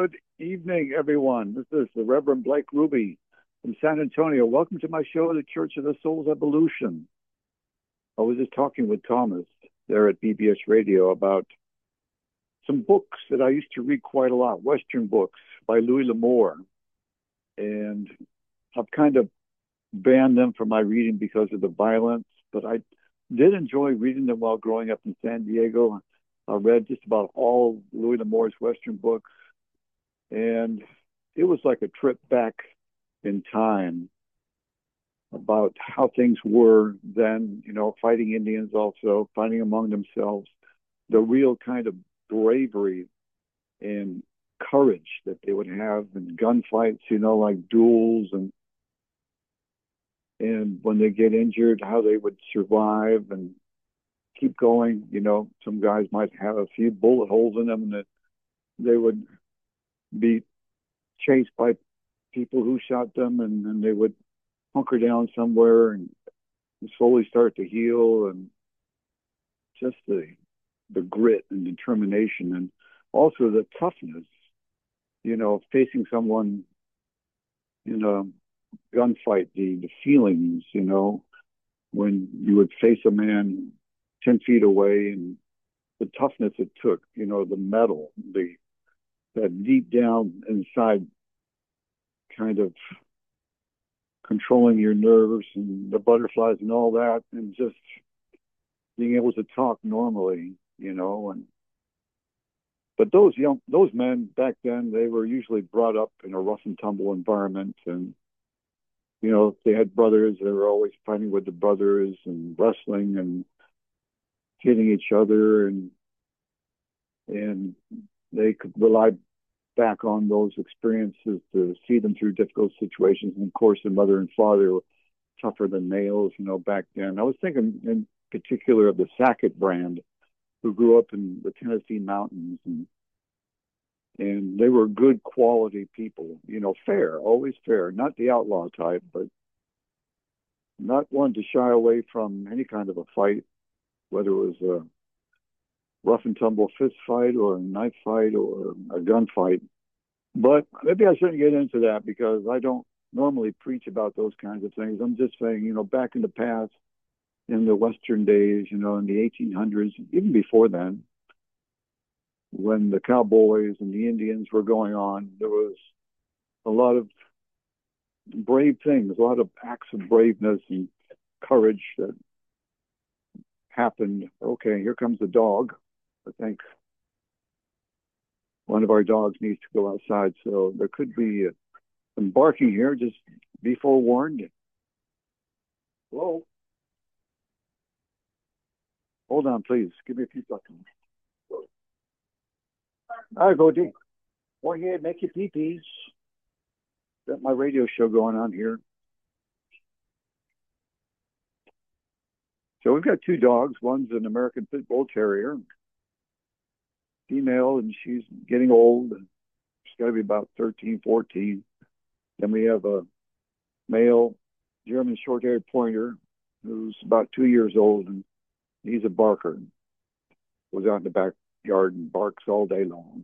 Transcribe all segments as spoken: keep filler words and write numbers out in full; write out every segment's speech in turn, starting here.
Good evening, everyone. This is the Reverend Blake Ruby from San Antonio. Welcome to my show, The Church of the Soul's Evolution. I was just talking with Thomas there at B B S Radio about some books that I used to read quite a lot, Western books by Louis L'Amour. And I've kind of banned them from my reading because of the violence, but I did enjoy reading them while growing up in San Diego. I read just about all Louis L'Amour's Western books, and it was like a trip back in time about how things were then, you know, fighting Indians also, fighting among themselves, the real kind of bravery and courage that they would have in gunfights, you know, like duels, and and when they get injured, how they would survive and keep going. You know, some guys might have a few bullet holes in them, and that they would be chased by people who shot them, and then they would hunker down somewhere and slowly start to heal, and just the the grit and determination, and also the toughness, you know, facing someone in a gunfight, the, the feelings, you know, when you would face a man ten feet away, and the toughness it took, you know, the metal, the that deep down inside kind of controlling your nerves and the butterflies and all that, and just being able to talk normally, you know. And but those young those men back then, they were usually brought up in a rough and tumble environment, and you know, they had brothers. They were always fighting with the brothers and wrestling and hitting each other, and and they could rely back on those experiences to see them through difficult situations. And of course, the mother and father were tougher than nails, you know, back then. I was thinking in particular of the Sackett brand, who grew up in the Tennessee mountains, and and they were good quality people, you know, fair, always fair, not the outlaw type, but not one to shy away from any kind of a fight, whether it was a rough and tumble fist fight or a knife fight or a gunfight. But maybe I shouldn't get into that because I don't normally preach about those kinds of things. I'm just saying, you know, back in the past, in the Western days, you know, in the eighteen hundreds, even before then, when the cowboys and the Indians were going on, there was a lot of brave things, a lot of acts of braveness and courage that happened. Okay, here comes the dog. I think one of our dogs needs to go outside, so there could be uh, some barking here. Just be forewarned. Hello? Hold on, please. Give me a few seconds. All right, Goldie. Go ahead, make your pee-pees. Got my radio show going on here. So we've got two dogs. One's an American Pit Bull Terrier, female, and she's getting old. She's got to be about thirteen, fourteen. Then we have a male German short-haired pointer who's about two years old, and he's a barker. Goes out in the backyard and barks all day long.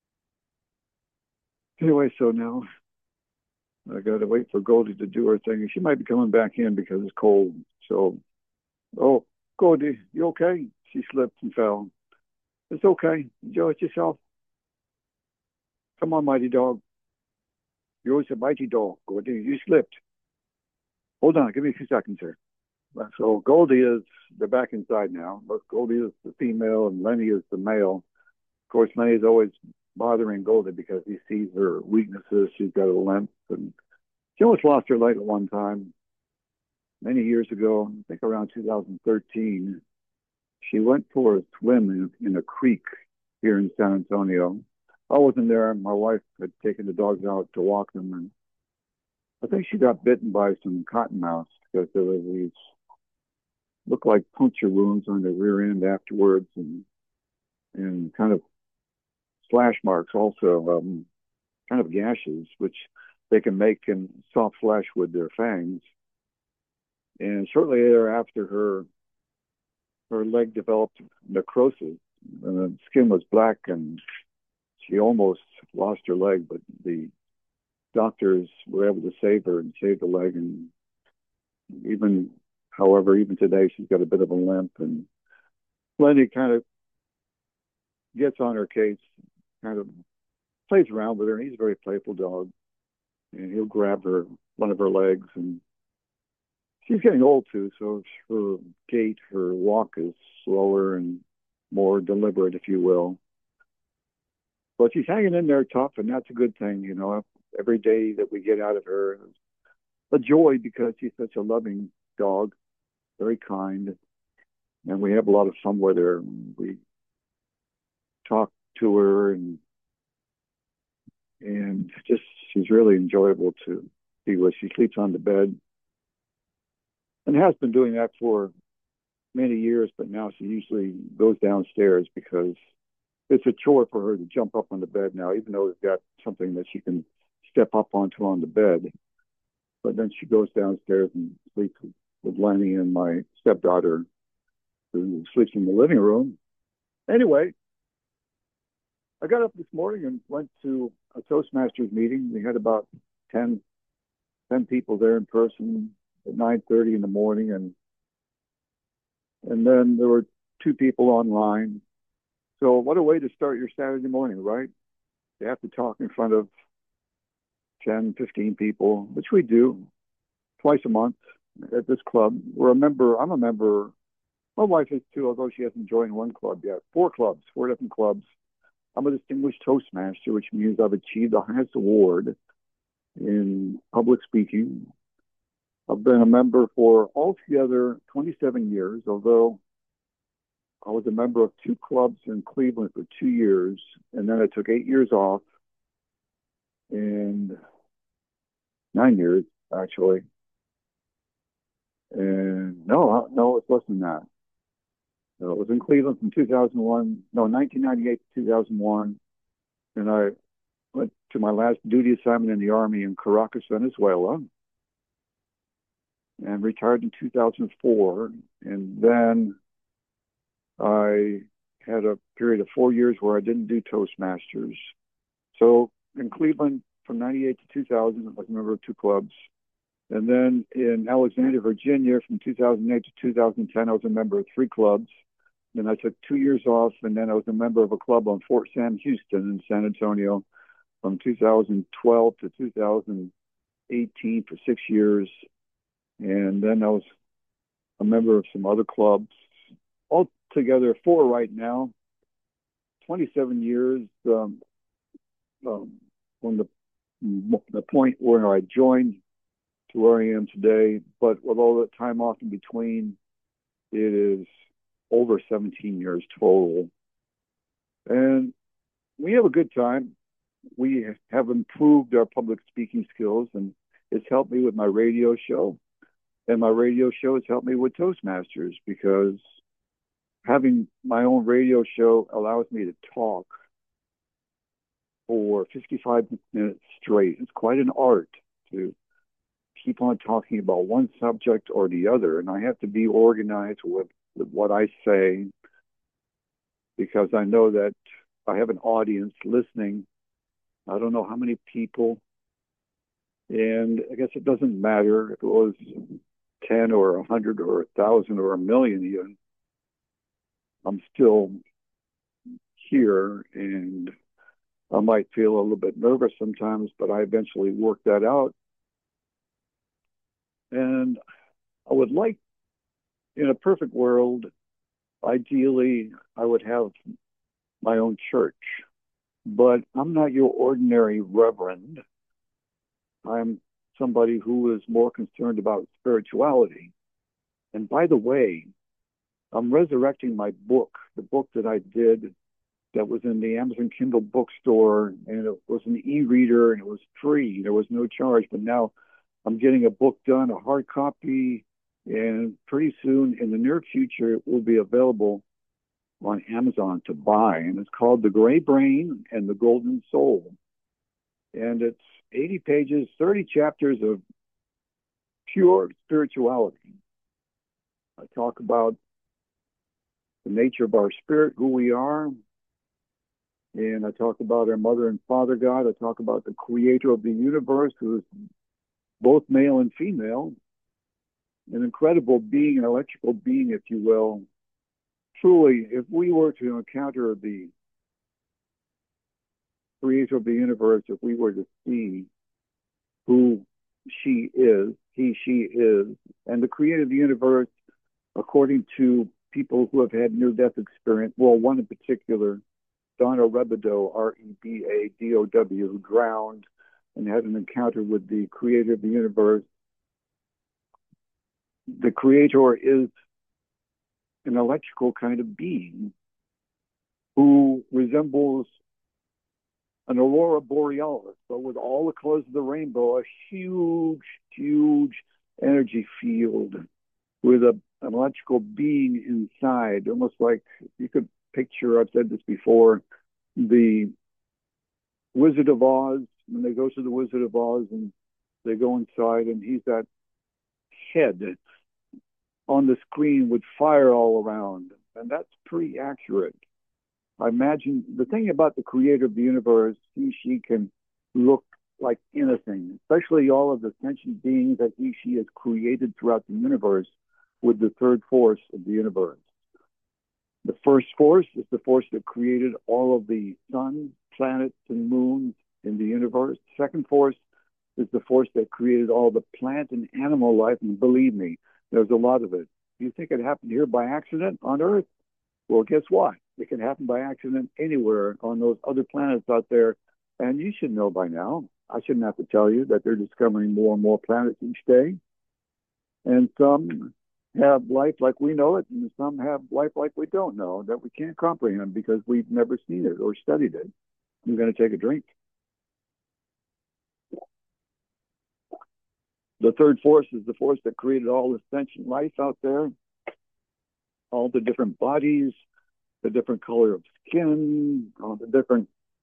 Anyway, so now I got to wait for Goldie to do her thing. She might be coming back in because it's cold. So, oh, Goldie, you okay? She slipped and fell. It's okay. Enjoy it yourself. Come on, mighty dog. You're always a mighty dog, Goldie. You slipped. Hold on. Give me a few seconds here. So Goldie is, they're back inside now. But Goldie is the female and Lenny is the male. Of course, Lenny's always bothering Goldie because he sees her weaknesses. She's got a limp, and she almost lost her leg at one time many years ago. I think around two thousand thirteen. She went for a swim in, in a creek here in San Antonio. I wasn't there. My wife had taken the dogs out to walk them, and I think she got bitten by some cottonmouths because there were these looked like puncture wounds on the rear end afterwards, and and kind of slash marks also, um, kind of gashes, which they can make in soft flesh with their fangs. And shortly thereafter, her her leg developed necrosis, and the skin was black, and she almost lost her leg, but the doctors were able to save her and save the leg. And even, however, even today, she's got a bit of a limp. And Lenny kind of gets on her case, kind of plays around with her, and he's a very playful dog. And he'll grab her, one of her legs, and she's getting old too, so her gait, her walk is slower and more deliberate, if you will. But she's hanging in there tough, and that's a good thing, you know. Every day that we get out of her is a joy because she's such a loving dog, very kind, and we have a lot of fun with her. We talk to her, and and just she's really enjoyable to be with. She sleeps on the bed, and has been doing that for many years, but now she usually goes downstairs because it's a chore for her to jump up on the bed now, even though it's got something that she can step up onto on the bed. But then she goes downstairs and sleeps with Lenny and my stepdaughter, who sleeps in the living room. Anyway, I got up this morning and went to a Toastmasters meeting. We had about ten, ten people there in person at nine thirty in the morning, and and then there were two people online. So what a way to start your Saturday morning, right? You have to talk in front of ten, fifteen people, which we do twice a month at this club. We're a member, I'm a member, my wife is too, although she hasn't joined one club yet. Four clubs, four different clubs. I'm a distinguished Toastmaster, which means I've achieved the highest award in public speaking. I've been a member for altogether twenty-seven years, although I was a member of two clubs in Cleveland for two years, and then I took eight years off, and nine years, actually. And no, no, it's less than that. So it was in Cleveland from two thousand one, no, nineteen ninety-eight to two thousand one. And I went to my last duty assignment in the Army in Caracas, Venezuela, and retired in two thousand four. And then I had a period of four years where I didn't do Toastmasters. So in Cleveland from ninety-eight to two thousand, I was a member of two clubs. And then in Alexandria, Virginia, from two thousand eight to two thousand ten, I was a member of three clubs. Then I took two years off, and then I was a member of a club on Fort Sam Houston in San Antonio from two thousand twelve to two thousand eighteen for six years. And then I was a member of some other clubs, altogether four right now, twenty-seven years um, um, from the, the point where I joined to where I am today. But with all that time off in between, it is over seventeen years total. And we have a good time. We have improved our public speaking skills, and it's helped me with my radio show. And my radio show has helped me with Toastmasters, because having my own radio show allows me to talk for fifty-five minutes straight. It's quite an art to keep on talking about one subject or the other, and I have to be organized with, with what I say, because I know that I have an audience listening. I don't know how many people, and I guess it doesn't matter if it was ten or a hundred or a thousand or a million even. I'm still here, and I might feel a little bit nervous sometimes, but I eventually work that out. And I would like, in a perfect world, ideally, I would have my own church. But I'm not your ordinary reverend. I'm somebody who is more concerned about spirituality. And by the way, I'm resurrecting my book, the book that I did that was in the Amazon Kindle bookstore, and it was an e-reader, and it was free. There was no charge. But now I'm getting a book done, a hard copy, and pretty soon, in the near future, it will be available on Amazon to buy. And it's called The Gray Brain and the Golden Soul. And it's eighty pages, thirty chapters of pure spirituality. I talk about the nature of our spirit, who we are, And I talk about our mother and father God. I talk about the creator of the universe, who is both male and female, an incredible being, an electrical being, if you will. Truly, if we were to encounter the creator of the universe, if we were to see who she is, he, she is, and the creator of the universe, according to people who have had near-death experience, well, one in particular, Donna Rebidow, R E B A D O W, who drowned and had an encounter with the creator of the universe. The creator is an electrical kind of being who resembles an aurora borealis, but with all the colors of the rainbow, a huge, huge energy field with a, an electrical being inside, almost like you could picture, I've said this before, the Wizard of Oz, when they go to the Wizard of Oz and they go inside and he's that head on the screen with fire all around. And that's pretty accurate. I imagine the thing about the creator of the universe, he, she can look like anything, especially all of the sentient beings that he, she has created throughout the universe with the third force of the universe. The first force is the force that created all of the suns, planets, and moons in the universe. The second force is the force that created all the plant and animal life, and believe me, there's a lot of it. You think it happened here by accident on Earth? Well, guess what? It can happen by accident anywhere on those other planets out there. And you should know by now. I shouldn't have to tell you that they're discovering more and more planets each day. And some have life like we know it, and some have life like we don't know, that we can't comprehend because we've never seen it or studied it. I'm going to take a drink. The third force is the force that created all the sentient life out there, all the different bodies, the different color of skin, all the different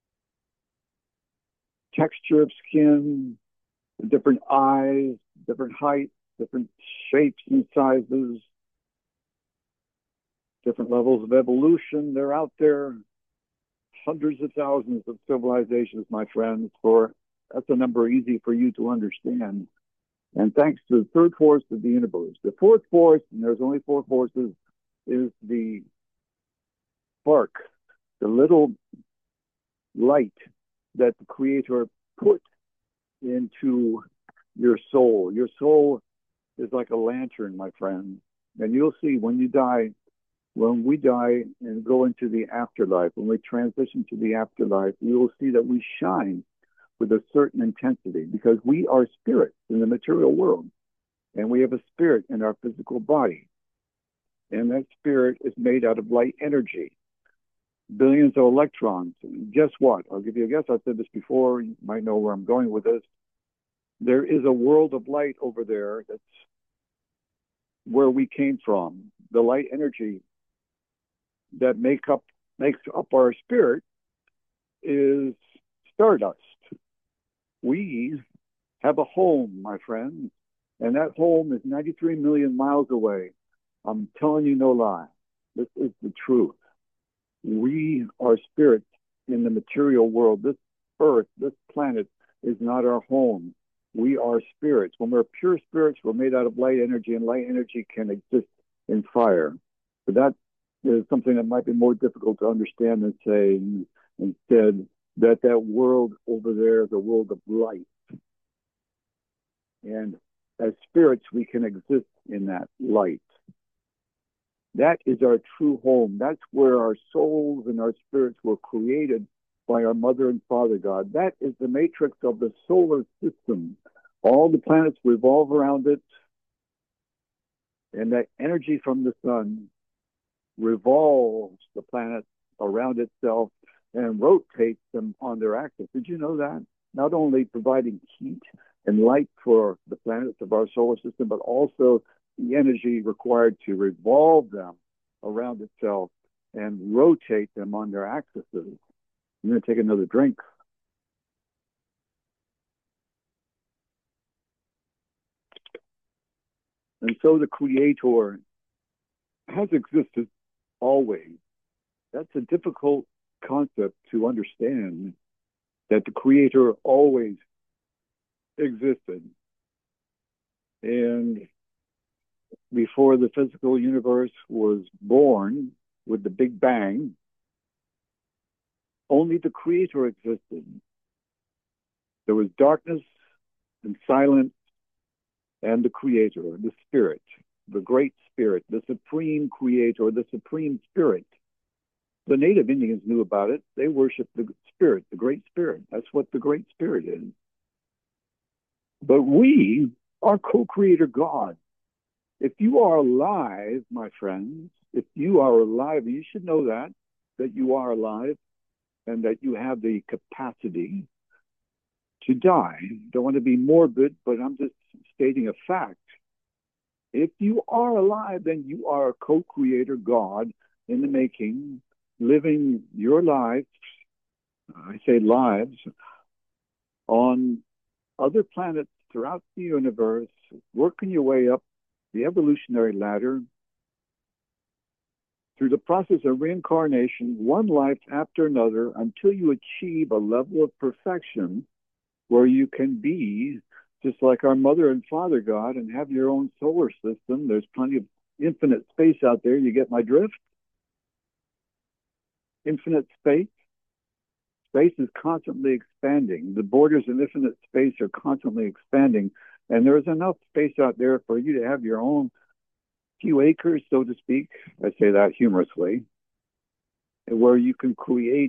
texture of skin, the different eyes, different heights, different shapes and sizes, different levels of evolution. They're out there. Hundreds of thousands of civilizations, my friends, for that's a number easy for you to understand. And thanks to the third force of the universe. The fourth force, and there's only four forces, is the spark, the little light that the creator put into your soul. Your soul is like a lantern, my friend. And you'll see when you die, when we die and go into the afterlife, when we transition to the afterlife, you will see that we shine with a certain intensity because we are spirits in the material world. And we have a spirit in our physical body. And that spirit is made out of light energy, billions of electrons. And guess what? I'll give you a guess. I've said this before. You might know where I'm going with this. There is a world of light over there that's where we came from. The light energy that make up makes up our spirit is stardust. We have a home, my friends, and that home is ninety-three million miles away. I'm telling you no lie. This is the truth. We are spirits in the material world. This earth, this planet is not our home. We are spirits. When we're pure spirits, we're made out of light energy, and light energy can exist in fire. But that is something that might be more difficult to understand than saying instead that that world over there is a world of light. And as spirits, we can exist in that light. That is our true home. That's where our souls and our spirits were created by our mother and father God. That is the matrix of the solar system. All the planets revolve around it, and that energy from the sun revolves the planets around itself and rotates them on their axis. Did you know that? Not only providing heat and light for the planets of our solar system, but also the energy required to revolve them around itself and rotate them on their axes. I'm going to take another drink. And so the Creator has existed always. That's a difficult concept to understand that the Creator always existed. And before the physical universe was born with the Big Bang, only the Creator existed. There was darkness and silence and the Creator, the Spirit, the Great Spirit, the Supreme Creator, the Supreme Spirit. The Native Indians knew about it. They worshiped the Spirit, the Great Spirit. That's what the Great Spirit is. But we are co-creator God. If you are alive, my friends, if you are alive, you should know that, that you are alive and that you have the capacity to die. Don't want to be morbid, but I'm just stating a fact. If you are alive, then you are a co-creator God in the making, living your lives, I say lives, on other planets throughout the universe, working your way up the evolutionary ladder through the process of reincarnation, one life after another, until you achieve a level of perfection where you can be just like our mother and father God and have your own solar system. There's plenty of infinite space out there. You get my drift? Infinite space. Space is constantly expanding. The borders of infinite space are constantly expanding. And there's enough space out there for you to have your own few acres, so to speak. I say that humorously, where you can create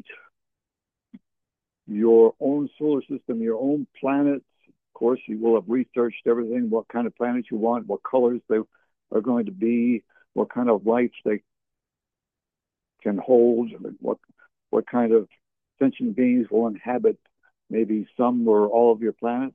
your own solar system, your own planets. Of course, you will have researched everything, what kind of planets you want, what colors they are going to be, what kind of life they can hold, what what kind of sentient beings will inhabit maybe some or all of your planets.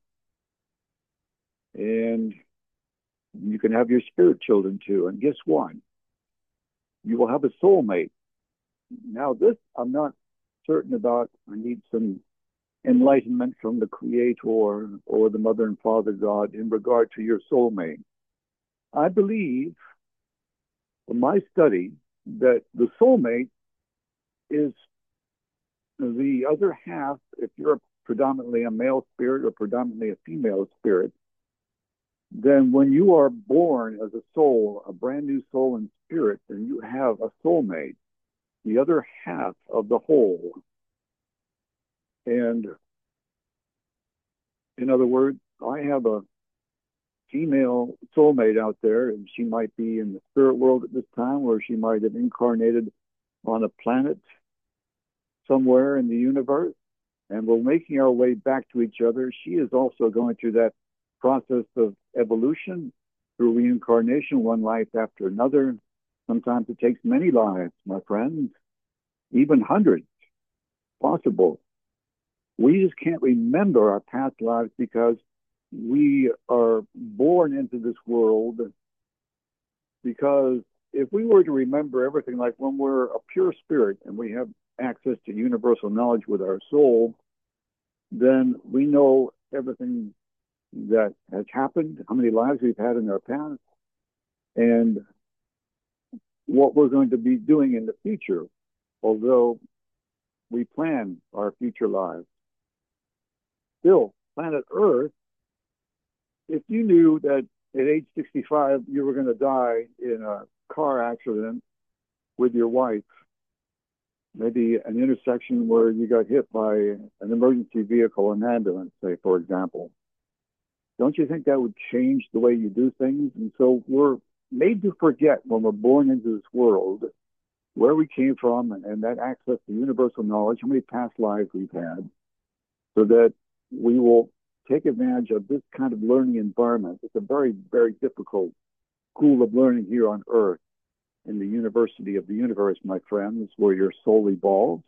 And you can have your spirit children too. And guess what? You will have a soulmate. Now, this I'm not certain about. I need some enlightenment from the Creator or the Mother and Father God in regard to your soulmate. I believe, from my study, that the soulmate is the other half, if you're predominantly a male spirit or predominantly a female spirit, then when you are born as a soul, a brand new soul and spirit, then you have a soulmate, the other half of the whole. And in other words, I have a female soulmate out there, and she might be in the spirit world at this time, or she might have incarnated on a planet somewhere in the universe, and we're making our way back to each other. She is also going through that process of evolution through reincarnation, one life after another. Sometimes it takes many lives, my friends, even hundreds possible. We just can't remember our past lives because we are born into this world. Because if we were to remember everything, like when we're a pure spirit and we have access to universal knowledge with our soul, then we know everything that has happened, how many lives we've had in our past, and what we're going to be doing in the future, although we plan our future lives. Still, planet Earth, if you knew that at age sixty-five you were going to die in a car accident with your wife, maybe an intersection where you got hit by an emergency vehicle, an ambulance, say, for example, don't you think that would change the way you do things? And so we're made to forget when we're born into this world where we came from and, and that access to universal knowledge, how many past lives we've had, so that we will take advantage of this kind of learning environment. It's a very, very difficult school of learning here on Earth, in the University of the Universe, my friends, where your soul evolves.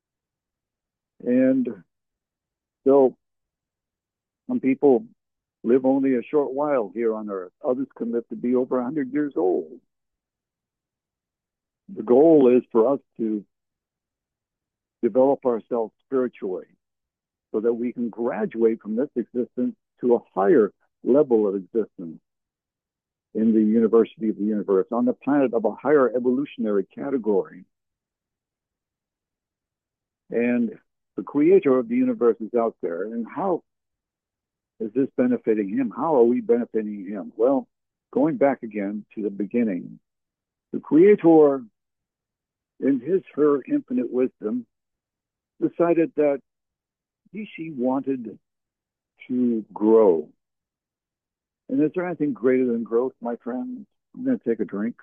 And so some people live only a short while here on Earth. Others can live to be over one hundred years old. The goal is for us to develop ourselves spiritually so that we can graduate from this existence to a higher level of existence in the University of the Universe, on the planet of a higher evolutionary category. And the creator of the universe is out there. And how is this benefiting him? How are we benefiting him? Well, going back again to the beginning, the creator, in his, her infinite wisdom, decided that he, she wanted to grow. And is there anything greater than growth, my friends? I'm going to take a drink.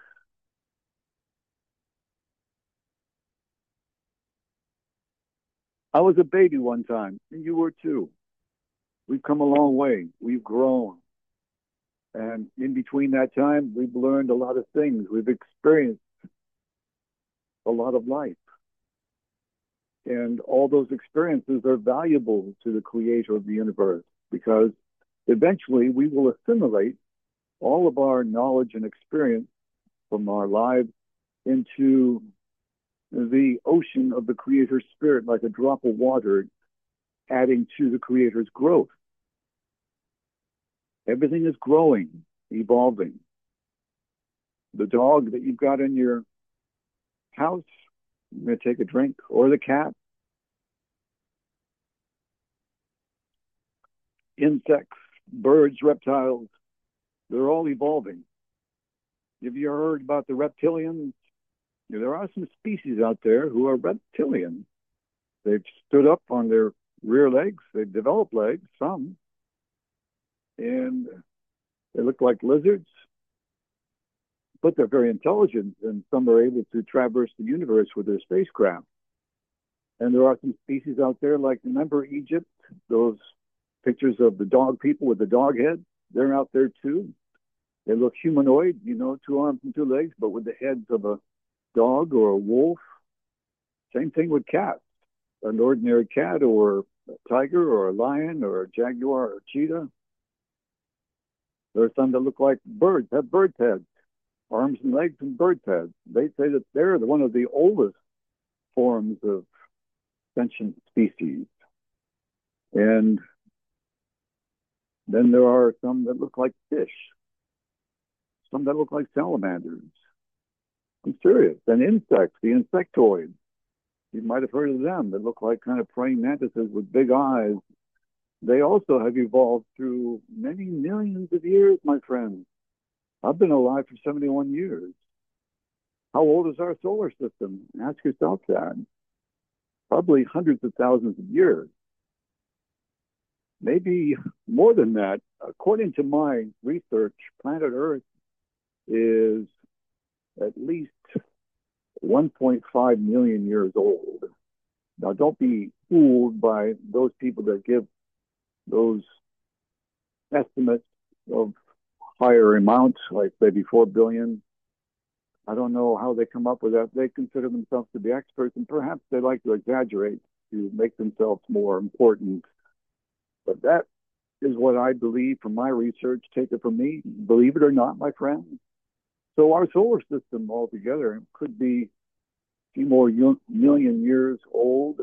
I was a baby one time, and you were too. We've come a long way. We've grown. And in between that time, we've learned a lot of things. We've experienced a lot of life. And all those experiences are valuable to the creator of the universe because eventually we will assimilate all of our knowledge and experience from our lives into the ocean of the creator's spirit, like a drop of water, adding to the creator's growth. Everything is growing, evolving. The dog that you've got in your house, I'm going to take a drink, or the cat, insects, birds, reptiles, they're all evolving. Have you heard about the reptilians? There are some species out there who are reptilian. They've stood up on their rear legs. They've developed legs, some, and they look like lizards, but they're very intelligent, and some are able to traverse the universe with their spacecraft. And there are some species out there, like, remember Egypt, those pictures of the dog people with the dog head? They're out there too. They look humanoid, you know, two arms and two legs, but with the heads of a dog or a wolf. Same thing with cats. An ordinary cat or a tiger or a lion or a jaguar or a cheetah. There are some that look like birds, have bird heads, arms and legs and bird heads. They say that they're one of the oldest forms of sentient species. And then there are some that look like fish, some that look like salamanders. I'm serious. And insects, the insectoids. You might have heard of them. They look like kind of praying mantises with big eyes. They also have evolved through many millions of years, my friends. I've been alive for seventy-one years. How old is our solar system? Ask yourself that. Probably hundreds of thousands of years. Maybe more than that. According to my research, planet Earth is at least one point five million years old. Now, don't be fooled by those people that give those estimates of higher amounts, like maybe four billion. I don't know how they come up with that. They consider themselves to be experts, and perhaps they like to exaggerate to make themselves more important. But that is what I believe from my research. Take it from me. Believe it or not, my friends. So our solar system altogether could be a few more million years old,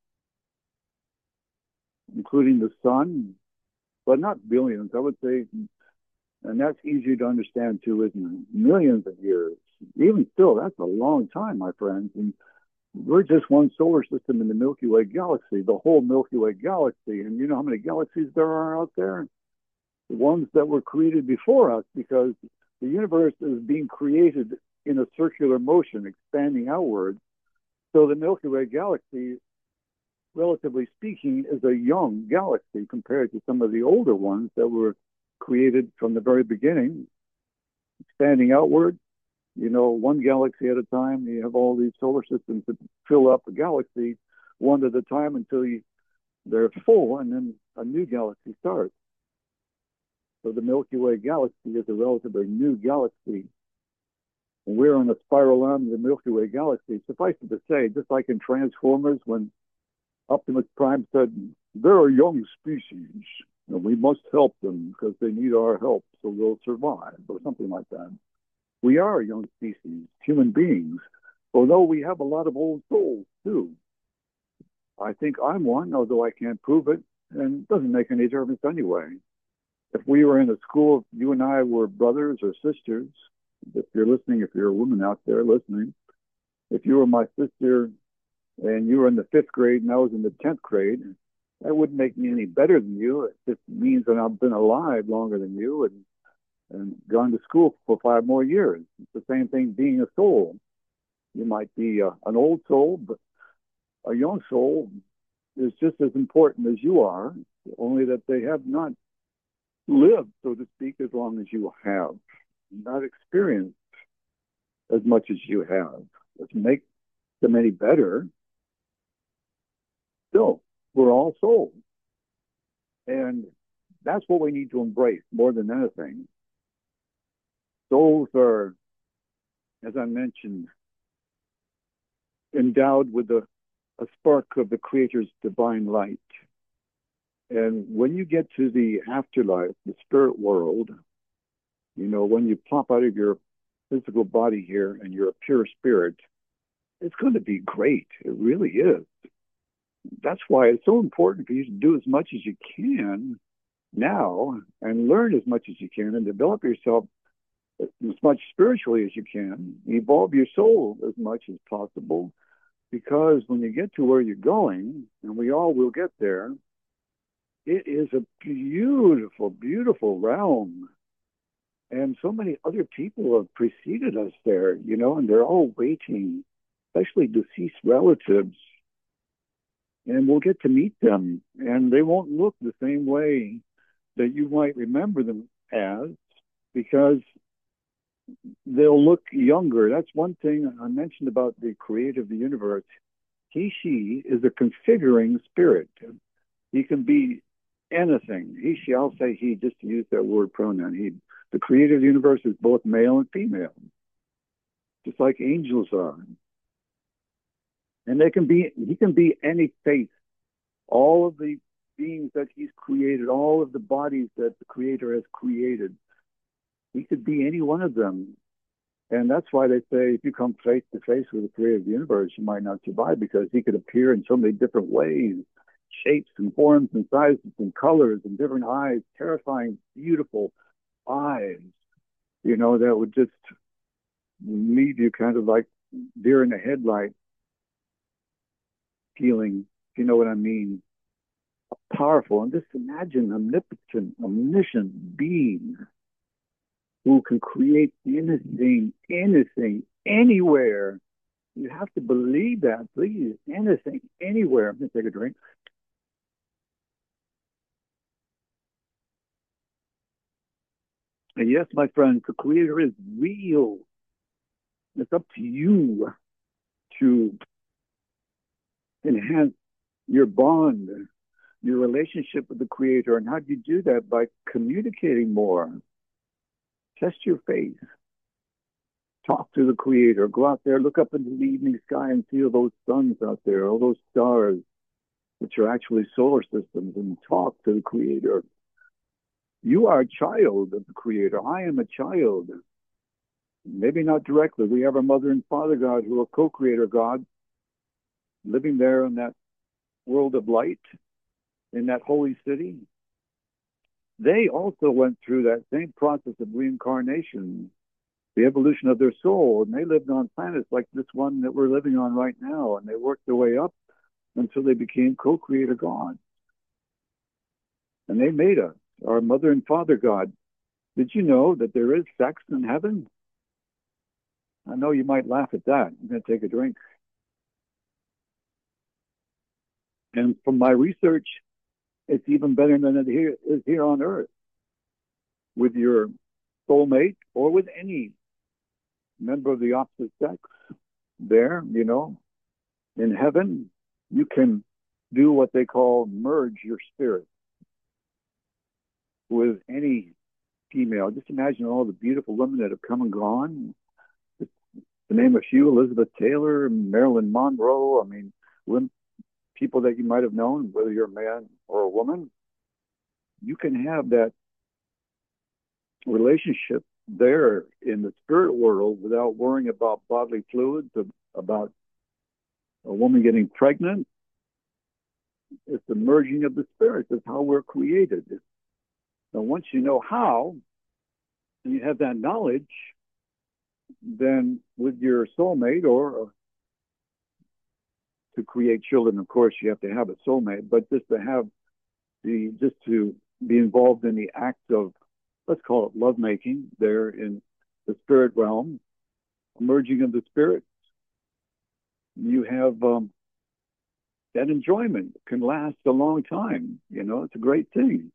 including the sun, but not billions. I would say, and that's easier to understand too, isn't it? Millions of years. Even still, that's a long time, my friends. And we're just one solar system in the Milky Way galaxy, the whole Milky Way galaxy. And you know how many galaxies there are out there? The ones that were created before us, because the universe is being created in a circular motion, expanding outward. So the Milky Way galaxy, relatively speaking, is a young galaxy compared to some of the older ones that were created from the very beginning, expanding outward. You know, one galaxy at a time. You have all these solar systems that fill up a galaxy one at a time until you, they're full, and then a new galaxy starts. So the Milky Way galaxy is a relatively new galaxy. And we're on the spiral arm of the Milky Way galaxy. Suffice it to say, just like in Transformers, when Optimus Prime said, "They're a young species, and we must help them because they need our help so they'll survive," or something like that. We are a young species, human beings, although we have a lot of old souls, too. I think I'm one, although I can't prove it, and it doesn't make any difference anyway. If we were in a school, if you and I were brothers or sisters, if you're listening, if you're a woman out there listening, if you were my sister and you were in the fifth grade and I was in the tenth grade, that wouldn't make me any better than you. It just means that I've been alive longer than you and, and gone to school for five more years. It's the same thing being a soul. You might be a, an old soul, but a young soul is just as important as you are, only that they have not lived, so to speak, as long as you have, not experienced as much as you have. Doesn't make them any better. Still, we're all souls. And that's what we need to embrace more than anything. Souls are, as I mentioned, endowed with a, a spark of the Creator's divine light. And when you get to the afterlife, the spirit world, you know, when you pop out of your physical body here and you're a pure spirit, it's going to be great. It really is. That's why it's so important for you to do as much as you can now and learn as much as you can and develop yourself as much spiritually as you can, evolve your soul as much as possible, because when you get to where you're going, and we all will get there, it is a beautiful, beautiful realm. And so many other people have preceded us there, you know, and they're all waiting, especially deceased relatives. And we'll get to meet them, and they won't look the same way that you might remember them as, because they'll look younger. That's one thing I mentioned about the creator of the universe. He, she is a configuring spirit. He can be anything. He, she, I'll say he, just to use that word pronoun. He, the creator of the universe is both male and female, just like angels are. And they can be, he can be any face. All of the beings that he's created, all of the bodies that the creator has created, he could be any one of them. And that's why they say if you come face to face with the creator of the universe, you might not survive, because he could appear in so many different ways, shapes and forms and sizes and colors and different eyes, terrifying, beautiful eyes, you know, that would just leave you kind of like deer in the headlight feeling, if you know what I mean. Powerful. And just imagine omnipotent, omniscient being who can create anything, anything, anywhere. You have to believe that, please. Anything, anywhere. I'm going to take a drink. And yes, my friends, the creator is real. It's up to you to enhance your bond, your relationship with the creator. And how do you do that? By communicating more. Test your faith. Talk to the creator. Go out there, look up into the evening sky and see all those suns out there, all those stars, which are actually solar systems, and talk to the creator. You are a child of the creator. I am a child. Maybe not directly. We have our mother and father God, who are co-creator God, living there in that world of light, in that holy city. They also went through that same process of reincarnation, the evolution of their soul, and they lived on planets like this one that we're living on right now, and they worked their way up until they became co-creator God. And they made us, our mother and father God. Did you know that there is sex in heaven? I know you might laugh at that. I'm going to take a drink. And from my research, it's even better than it here, is here on Earth. With your soulmate or with any member of the opposite sex there, you know, in heaven, you can do what they call merge your spirit with any female. Just imagine all the beautiful women that have come and gone. To name a few: Elizabeth Taylor, Marilyn Monroe. I mean, women, people that you might have known, whether you're a man or a woman. You can have that relationship there in the spirit world without worrying about bodily fluids, about a woman getting pregnant. It's the merging of the spirits. It's how we're created. Now, once you know how, and you have that knowledge, then with your soulmate or to create children, of course, you have to have a soulmate, but just to have the, just to be involved in the act of, let's call it lovemaking there in the spirit realm, merging of the spirits, you have um, that enjoyment can last a long time. You know, it's a great thing.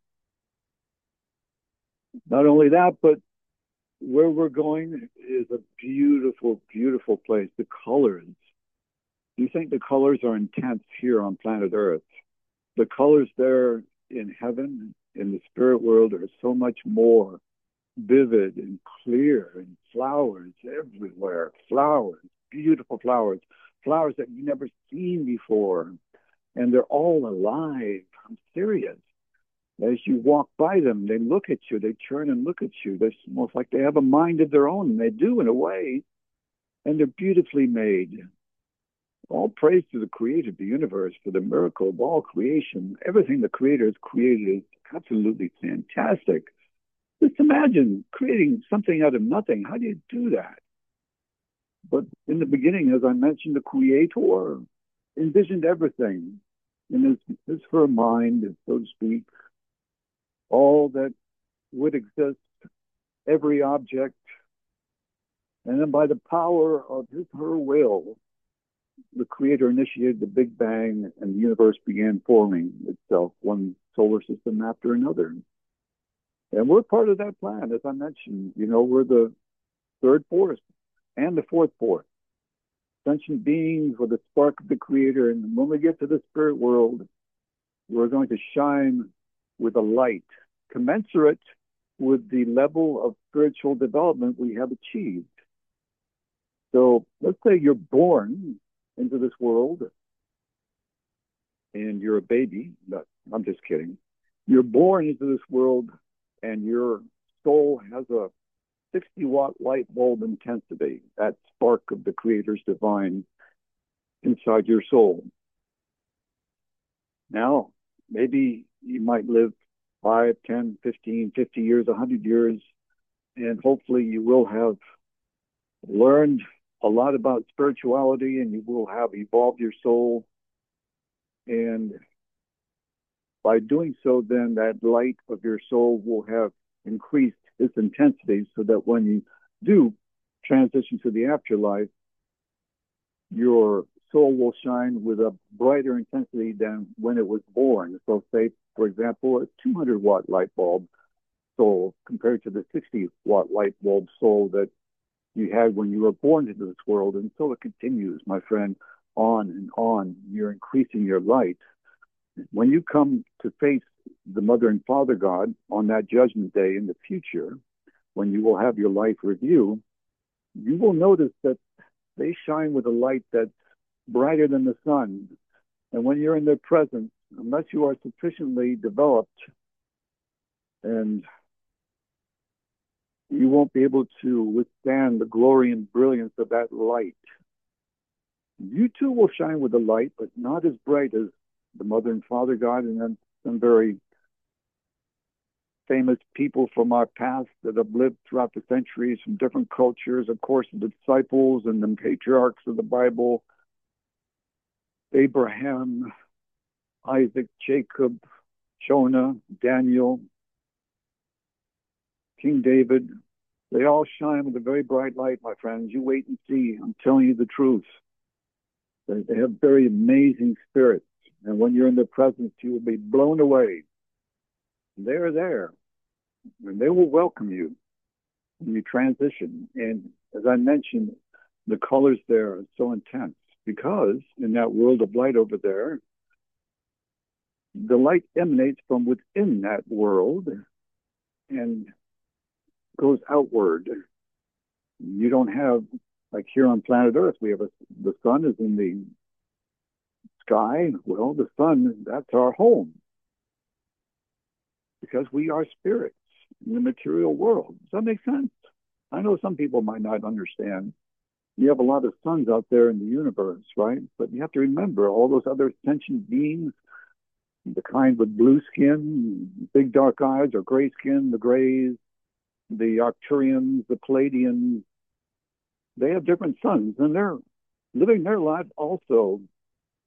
Not only that, but where we're going is a beautiful, beautiful place. The colors. You think the colors are intense here on planet Earth? The colors there in heaven, in the spirit world, are so much more vivid and clear, and flowers everywhere. Flowers, beautiful flowers, flowers that you've never seen before. And they're all alive. I'm serious. As you walk by them, they look at you, they turn and look at you. They're almost like they have a mind of their own, and they do in a way. And they're beautifully made. All praise to the creator of the universe for the miracle of all creation. Everything the creator has created is absolutely fantastic. Just imagine creating something out of nothing. How do you do that? But in the beginning, as I mentioned, the creator envisioned everything in his, his her mind, so to speak, all that would exist, every object. And then by the power of his her will, the creator initiated the Big Bang, and the universe began forming itself, one solar system after another. And we're part of that plan, as I mentioned. You know, we're the third force and the fourth force. Sentient beings with the spark of the creator. And when we get to the spirit world, we're going to shine with a light commensurate with the level of spiritual development we have achieved. So let's say you're born into this world and you're a baby. No, I'm just kidding. You're born into this world and your soul has a sixty watt light bulb intensity, that spark of the creator's divine inside your soul. Now, maybe you might live five, ten, fifteen, fifty years, one hundred years, and hopefully you will have learned a lot about spirituality, and you will have evolved your soul. And by doing so, then that light of your soul will have increased its intensity, so that when you do transition to the afterlife, your soul will shine with a brighter intensity than when it was born. So say, for example, a two hundred watt light bulb soul compared to the sixty watt light bulb soul that you had when you were born into this world. And so it continues, my friend, on and on. You're increasing your light. When you come to face the Mother and Father God on that judgment day in the future, when you will have your life review, you will notice that they shine with a light that's brighter than the sun. And when you're in their presence, unless you are sufficiently developed, and you won't be able to withstand the glory and brilliance of that light. You too will shine with the light, but not as bright as the Mother and Father God, and then some very famous people from our past that have lived throughout the centuries from different cultures, of course, the disciples and the patriarchs of the Bible, Abraham, Isaac, Jacob, Jonah, Daniel, King David. They all shine with a very bright light, my friends. You wait and see. I'm telling you the truth. They, they have very amazing spirits. And when you're in their presence, you will be blown away. They're there. And they will welcome you when you transition. And as I mentioned, the colors there are so intense because in that world of light over there, the light emanates from within that world and goes outward. You don't have, like here on planet Earth, we have a, the sun is in the sky. Well, the sun, that's our home because we are spirits in the material world. Does that make sense? I know some people might not understand. You have a lot of suns out there in the universe, right? But you have to remember all those other sentient beings, the kind with blue skin, big dark eyes, or gray skin, the grays, the Arcturians, the Palladians. They have different suns, and they're living their lives also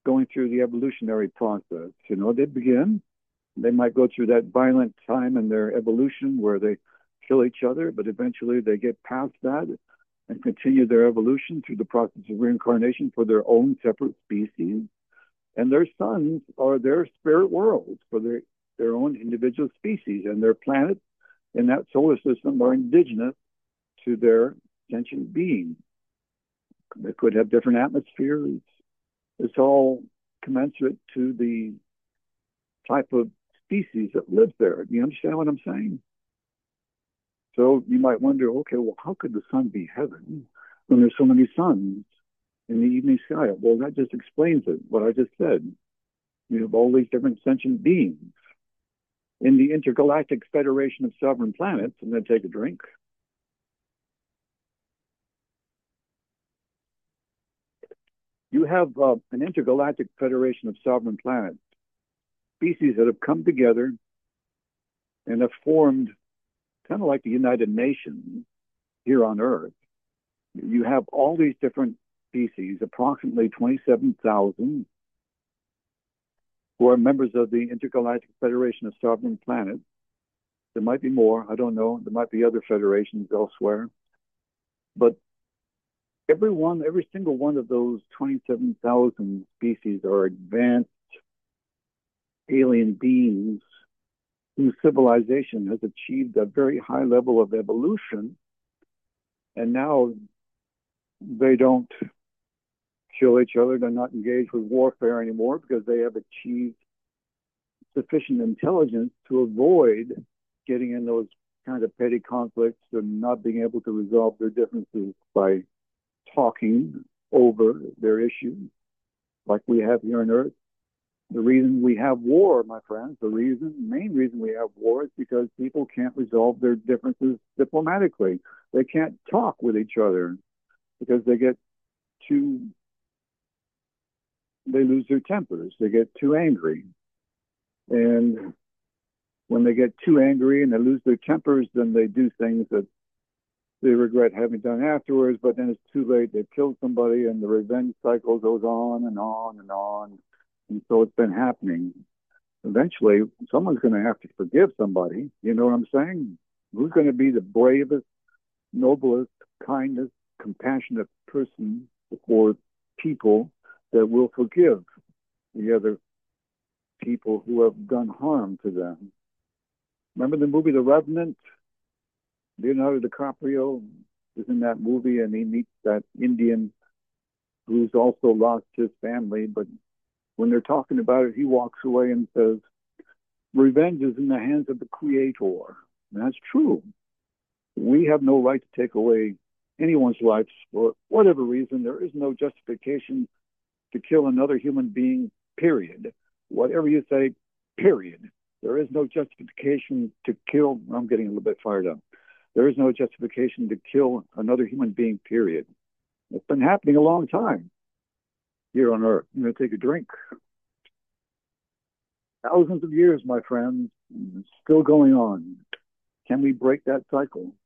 going through the evolutionary process. You know, they begin, they might go through that violent time in their evolution where they kill each other, but eventually they get past that and continue their evolution through the process of reincarnation for their own separate species. And their sons are their spirit worlds for their, their own individual species, and their planets in that solar system are indigenous to their sentient being. They could have different atmospheres. It's all commensurate to the type of species that lives there. Do you understand what I'm saying? So you might wonder, okay, well, how could the sun be heaven when there's so many suns in the evening sky? Well, that just explains it, what I just said. You have all these different sentient beings. In the Intergalactic Federation of Sovereign Planets, I'm going to take a drink. You have uh, an Intergalactic Federation of Sovereign Planets, species that have come together and have formed kind of like the United Nations here on Earth. You have all these different species, approximately twenty-seven thousand, who are members of the Intergalactic Federation of Sovereign Planets. There might be more, I don't know. There might be other federations elsewhere. But every one, every single one of those twenty-seven thousand species are advanced alien beings whose civilization has achieved a very high level of evolution. And now they don't kill each other. They're not engaged with warfare anymore because they have achieved sufficient intelligence to avoid getting in those kind of petty conflicts and not being able to resolve their differences by talking over their issues like we have here on Earth. The reason we have war, my friends, the reason, main reason we have war is because people can't resolve their differences diplomatically. They can't talk with each other because they get too, they lose their tempers. They get too angry. And when they get too angry and they lose their tempers, then they do things that they regret having done afterwards, but then it's too late. They've killed somebody and the revenge cycle goes on and on and on. And so it's been happening. Eventually, someone's going to have to forgive somebody. You know what I'm saying? Who's going to be the bravest, noblest, kindest, compassionate person for people that will forgive the other people who have done harm to them? Remember the movie The Revenant? Leonardo DiCaprio is in that movie, and he meets that Indian who's also lost his family, but when they're talking about it, he walks away and says, revenge is in the hands of the Creator. And that's true. We have no right to take away anyone's life for whatever reason. There is no justification to kill another human being, period. Whatever you say, period. There is no justification to kill. I'm getting a little bit fired up. There is no justification to kill another human being, period. It's been happening a long time here on Earth. I'm going to take a drink. Thousands of years, my friends, it's still going on. Can we break that cycle?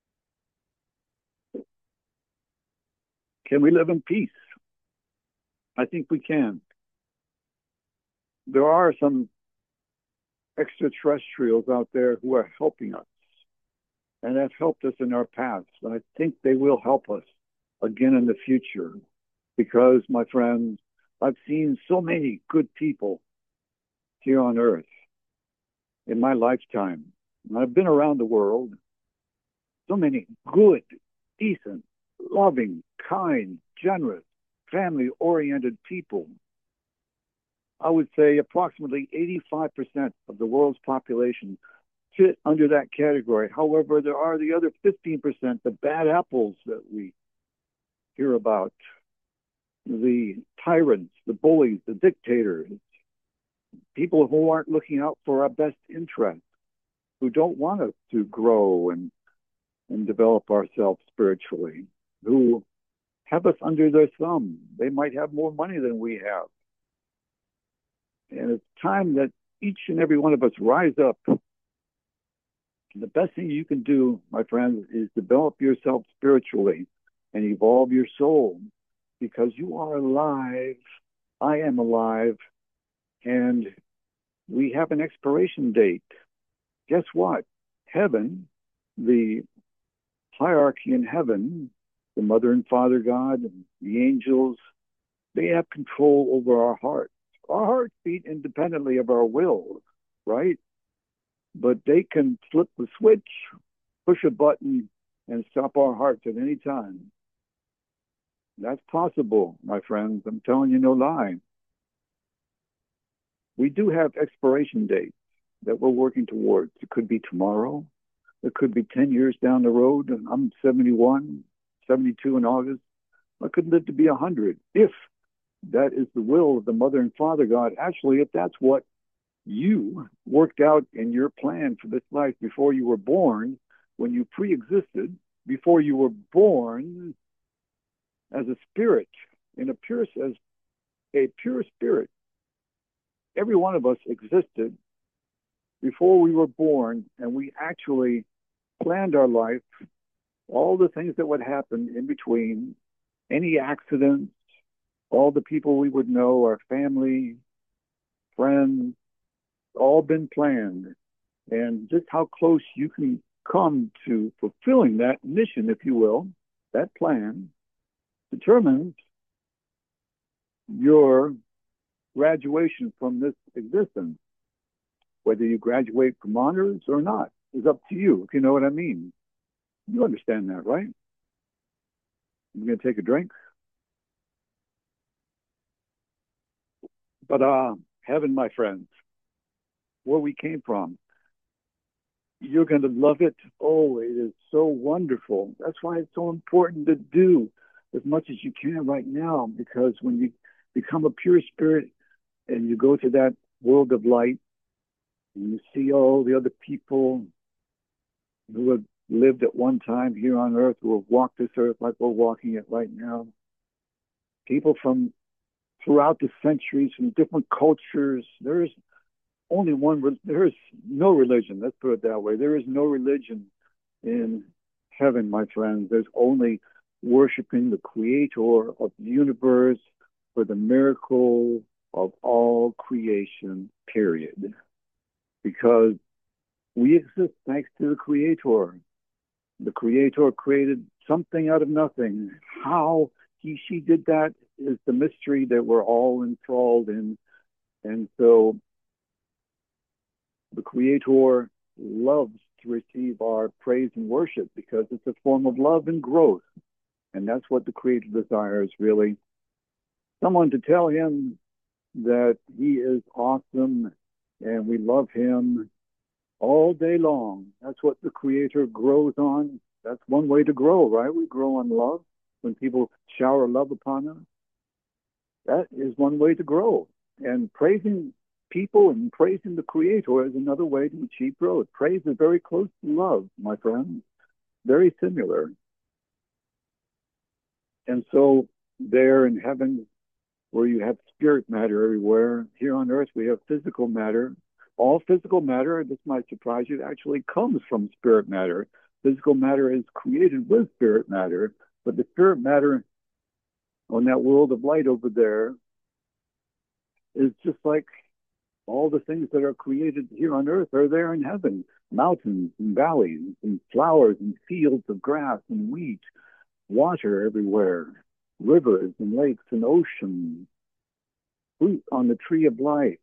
Can we live in peace? I think we can. There are some extraterrestrials out there who are helping us and have helped us in our past. And I think they will help us again in the future. Because, my friends, I've seen so many good people here on Earth in my lifetime. And I've been around the world. So many good, decent, loving, kind, generous, family-oriented people. I would say approximately eighty-five percent of the world's population fit under that category. However, there are the other fifteen percent, the bad apples that we hear about. The tyrants, the bullies, the dictators, people who aren't looking out for our best interests, who don't want us to grow and, and develop ourselves spiritually, who have us under their thumb. They might have more money than we have. And it's time that each and every one of us rise up. And the best thing you can do, my friends, is develop yourself spiritually and evolve your soul. Because you are alive I am alive, and we have an expiration date. Guess what? Heaven, the hierarchy in heaven, the Mother and Father God, and the angels, they have control over our hearts. Our hearts beat independently of our will, right? But they can flip the switch, push a button, and stop our hearts at any time. That's possible, my friends. I'm telling you no lie. We do have expiration dates that we're working towards. It could be tomorrow. It could be ten years down the road. I'm seventy-one, seventy-two in August. I could live to be one hundred if that is the will of the Mother and Father God. Actually, if that's what you worked out in your plan for this life before you were born, when you pre-existed, before you were born as a spirit, in a pure, as a pure spirit. Every one of us existed before we were born, and we actually planned our life, all the things that would happen in between, any accidents, all the people we would know, our family, friends, all been planned. And just how close you can come to fulfilling that mission, if you will, that plan, determines your graduation from this existence. Whether you graduate from honors or not is up to you, if you know what I mean. You understand that, right? I'm going to take a drink. But uh, heaven, my friends, where we came from, you're going to love it. Oh, it is so wonderful. That's why it's so important to do as much as you can right now, because when you become a pure spirit and you go to that world of light and you see all the other people who have lived at one time here on earth, who have walked this earth like we're walking it right now, people from throughout the centuries, from different cultures, there is only one, there is no religion, let's put it that way. There is no religion in heaven, my friends. There's only worshiping the creator of the universe for the miracle of all creation, period. Because we exist thanks to the creator. The creator created something out of nothing. How he, she did that is the mystery that we're all enthralled in. And so the creator loves to receive our praise and worship because it's a form of love and growth. And that's what the creator desires, really. Someone to tell him that he is awesome and we love him all day long. That's what the creator grows on. That's one way to grow, right? We grow on love. When people shower love upon us, that is one way to grow. And praising people and praising the creator is another way to achieve growth. Praise is very close to love, my friends. Very similar. And so there in heaven, where you have spirit matter everywhere, here on earth we have physical matter. All physical matter, this might surprise you, actually comes from spirit matter. Physical matter is created with spirit matter, but the spirit matter on that world of light over there is just like all the things that are created here on earth are there in heaven. Mountains and valleys and flowers and fields of grass and wheat, water everywhere, rivers and lakes and oceans, fruit on the tree of life,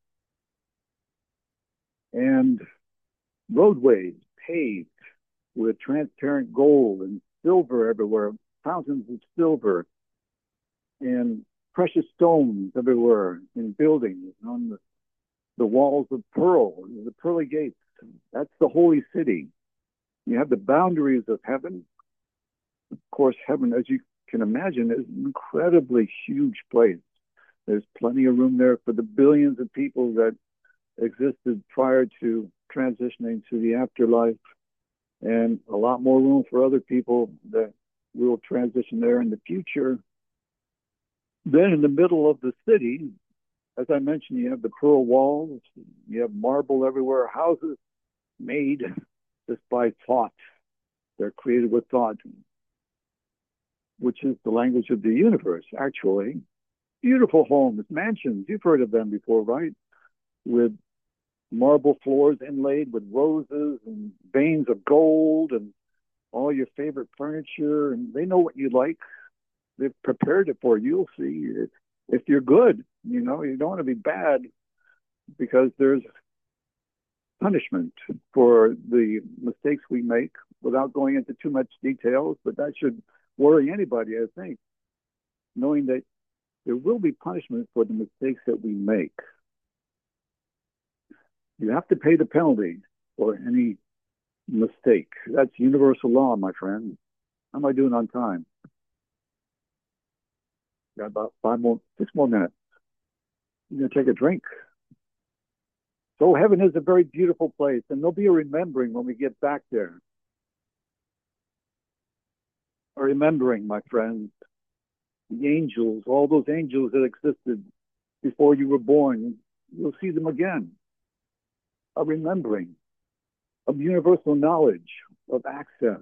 and roadways paved with transparent gold and silver everywhere, fountains of silver, and precious stones everywhere in buildings, on the, the walls of pearl, the pearly gates. That's the holy city. You have the boundaries of heaven. Of course, heaven, as you can imagine, is an incredibly huge place. There's plenty of room there for the billions of people that existed prior to transitioning to the afterlife, and a lot more room for other people that will transition there in the future. Then in the middle of the city, as I mentioned, you have the pearl walls, you have marble everywhere, houses made just by thought. They're created with thought, which is the language of the universe, actually. beautiful homes, mansions. You've heard of them before, right? With marble floors inlaid with roses and veins of gold and all your favorite furniture. And they know what you like. They've prepared it for you. You'll see if you're good. You know, you don't want to be bad because there's punishment for the mistakes we make without going into too much details. But that should worry anybody, I think, knowing that there will be punishment for the mistakes that we make. You have to pay the penalty for any mistake. That's universal law, my friend. How am I doing on time? Got about five more, six more minutes. I'm going to take a drink. So heaven is a very beautiful place, and there'll be a remembering when we get back there. A remembering, my friends, the angels, all those angels that existed before you were born. You'll see them again. A remembering of universal knowledge, of access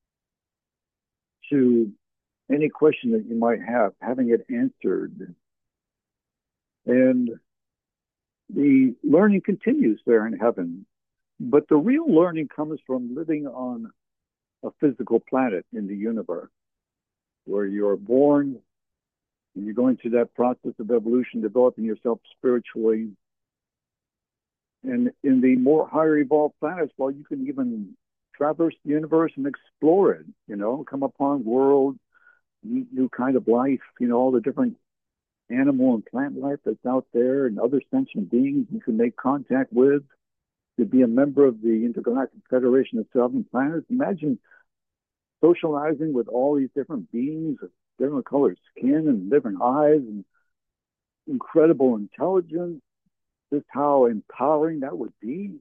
to any question that you might have, having it answered. And the learning continues there in heaven. But the real learning comes from living on a physical planet in the universe, where you're born and you're going through that process of evolution, developing yourself spiritually. And in the more higher evolved planets, well, you can even traverse the universe and explore it, you know, come upon worlds, meet new kind of life, you know, all the different animal and plant life that's out there and other sentient beings you can make contact with, to be a member of the Intergalactic Federation of Seven Planets. Imagine socializing with all these different beings of different colored skin and different eyes and incredible intelligence. Just how empowering that would be.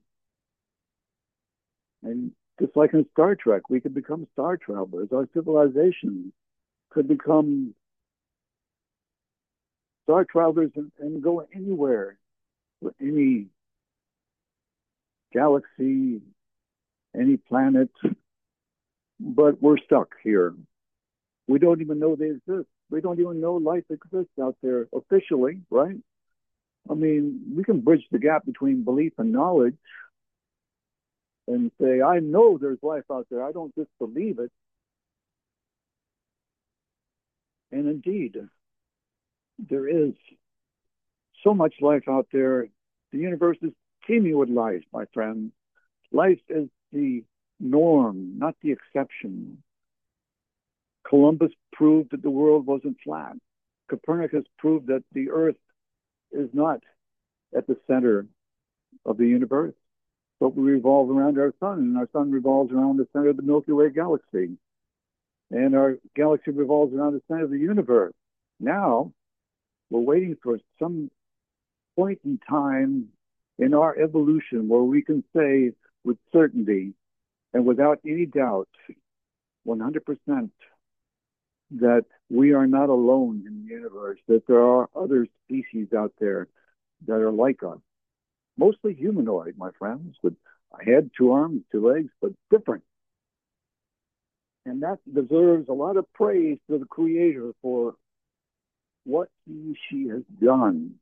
And just like in Star Trek, we could become star travelers. Our civilization could become star travelers and, and go anywhere, with any galaxy, any planet. But we're stuck here. We don't even know they exist. We don't even know life exists out there officially, right? I mean, we can bridge the gap between belief and knowledge and say, I know there's life out there. I don't just believe it. And indeed, there is so much life out there. The universe is teeming with life, my friend. Life is the norm, not the exception. Columbus proved that the world wasn't flat. Copernicus proved that the earth is not at the center of the universe, but we revolve around our sun, and our sun revolves around the center of the Milky Way galaxy. And our galaxy revolves around the center of the universe. Now, we're waiting for some point in time in our evolution where we can say with certainty and without any doubt, one hundred percent, that we are not alone in the universe, that there are other species out there that are like us. Mostly humanoid, my friends, with a head, two arms, two legs, but different. And that deserves a lot of praise to the Creator for what he, she has done.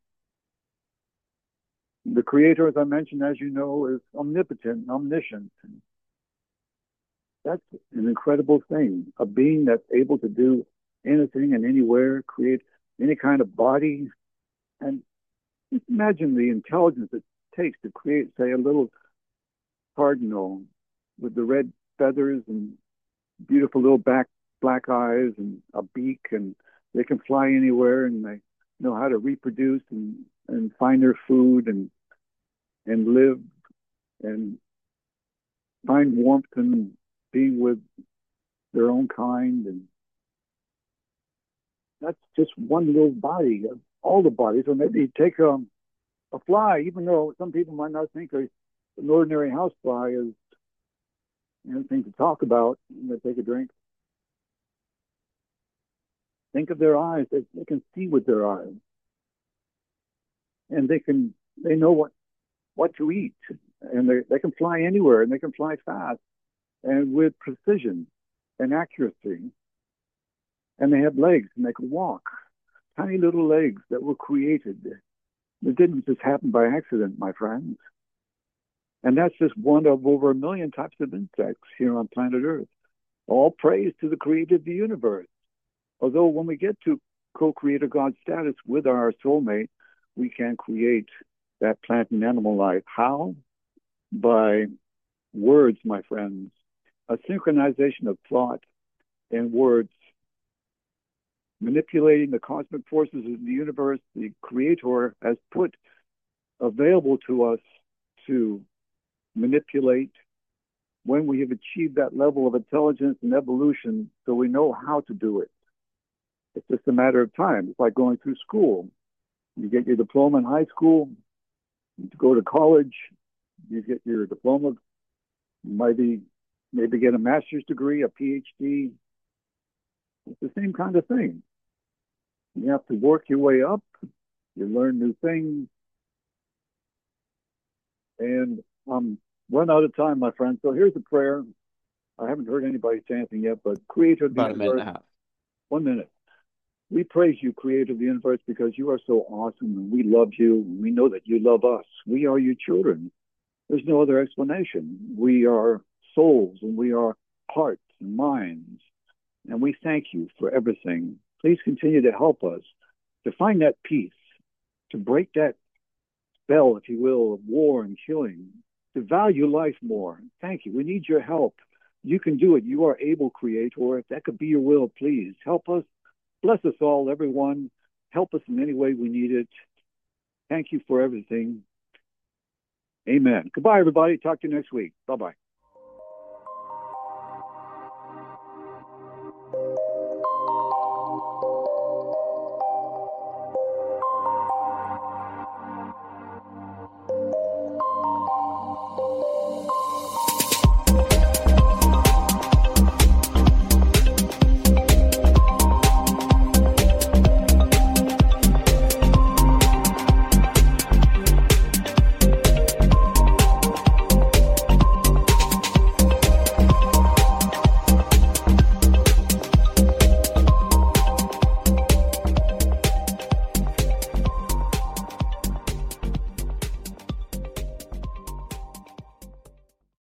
The Creator, as I mentioned, as you know, is omnipotent and omniscient. That's an incredible thing, a being that's able to do anything and anywhere, create any kind of body. And just imagine the intelligence it takes to create, say, a little cardinal with the red feathers and beautiful little back black eyes and a beak, and they can fly anywhere, and they know how to reproduce and, and find their food and and live and find warmth in being with their own kind. And that's just one little body of all the bodies. Or maybe take um, a fly, even though some people might not think a, an ordinary housefly is anything to talk about. I'm going to take a drink. Think of their eyes. They, they can see with their eyes. And they can, they know what, what to eat. And they, they can fly anywhere, and they can fly fast and with precision and accuracy. And they have legs, and they can walk tiny little legs that were created. It didn't just happen by accident, my friends. And that's just one of over a million types of insects here on planet Earth. All praise to the creator of the universe. Although when we get to co-creator God status with our soulmate, we can create that plant and animal life. How? By words, my friends. A synchronization of thought and words, manipulating the cosmic forces of the universe the creator has put available to us to manipulate when we have achieved that level of intelligence and evolution, so we know how to do it. It's just a matter of time. It's like going through school. You get your diploma in high school, you go to college, you get your diploma, you might be, maybe get a master's degree, a PhD. It's the same kind of thing. You have to work your way up, you learn new things, and um, run out of time, my friend. So here's a prayer. I haven't heard anybody say anything yet, but Creator of the About a minute universe, and a half. one minute. We praise you, Creator of the universe, because you are so awesome, and we love you, and we know that you love us. We are your children. There's no other explanation. We are souls, and we are hearts and minds, and we thank you for everything. Please continue to help us to find that peace, to break that spell, if you will, of war and killing, to value life more. Thank you. We need your help. You can do it. You are able, Creator. If that could be your will, please help us. Bless us all, everyone. Help us in any way we need it. Thank you for everything. Amen. Goodbye, everybody. Talk to you next week. Bye-bye.